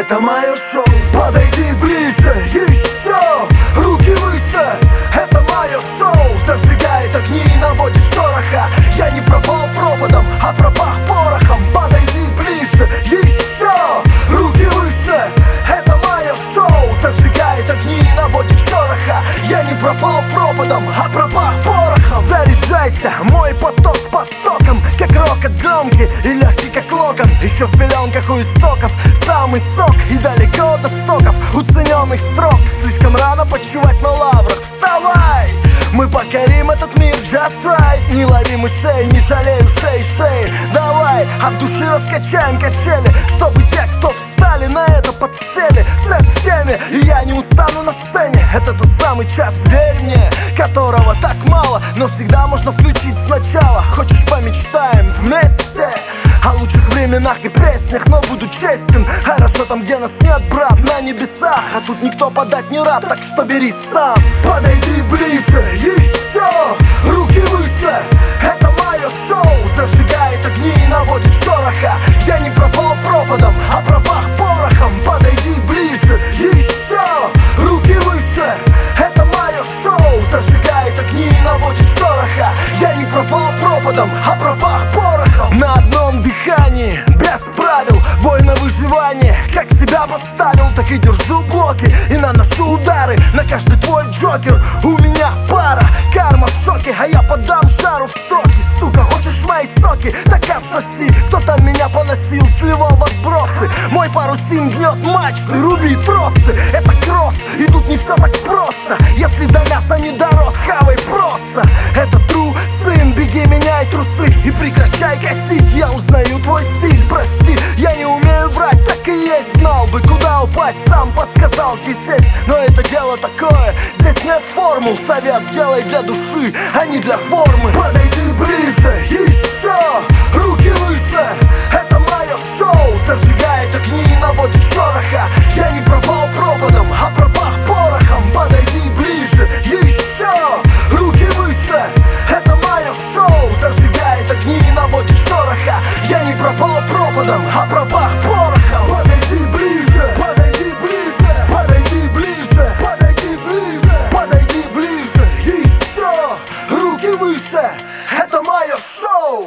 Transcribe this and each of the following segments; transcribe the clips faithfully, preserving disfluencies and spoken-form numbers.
это мое шоу. Подойди ближе, еще, руки выше, это мое шоу. Зажигает огни и наводит шороха. Я не пропал проводом, а пропах порохом. Подойди ближе, еще, руки выше, это мое шоу. Зажигает огни и наводит шороха. Я не пропал проводом, а пропах порохом. Заряжайся, мой поток потоком, как рокот громкий и легкий, как локон. Еще в пеленках у истоков самый сок и далеко до стоков уцененных строк. Слишком рано почивать на лаврах, вставай! Мы покорим этот мир, just right. Не лови мышей, не жалей ушей, шеи. Давай, от души раскачаем качели, чтобы те, кто встали на это, подсели. Сет в теме, и я не устану на сцене. Это тот самый час, верь мне, которого так мало, но всегда можно включить сначала. Хочешь, помечтаем вместе о лучших временах и песнях, но буду честен, хорошо там, где нас нет, брат, на небесах. А тут никто подать не рад, так что бери сам. Подойди ближе, еще, руки выше, это мое шоу. Зажигает огни и наводит шороха. Я не пропал проводом, а пропах порохом. Подойди ближе, еще, руки выше, это мое шоу. Зажигает огни и наводит шороха. Я не пропал проводом, а пропах порохом. На одном дыхании, без правил, бой на выживание. Как себя поставил, так и держу блоки и наношу удары на каждый твой джокер. У меня пара, карма в шоке, а я подам жару в строки. Сука, хочешь мои соки? Так отсоси. Кто-то меня поносил, сливал в отбросы. Мой парусин гнет мачты, руби тросы. Это кросс, и тут не все так просто. Если до мяса не дорос, хавай просто. Это true, сын, беги, меняй трусы и прекращай косить. Я узнаю твой стиль, прости, я не умею врать, так и есть. Знал бы, куда упасть, сам подсказал, где сесть. Но это дело такое, здесь нет формул. Совет делай для души, а не для формы. Подойди ближе, еще, руки выше, это мое шоу. Зажигает огни и наводит шороха. Я не пропал проводом, а пропах порохом. Подойди ближе, еще, руки выше, это мое шоу. Зажигает огни и наводит шороха. Я не пропал проводом, а пропах порохом. Подойди ближе, подойди ближе, подойди ближе, подойди ближе, подойди ближе, еще, руки выше, это мое шоу.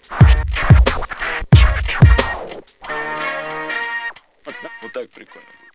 Вот так прикольно будет.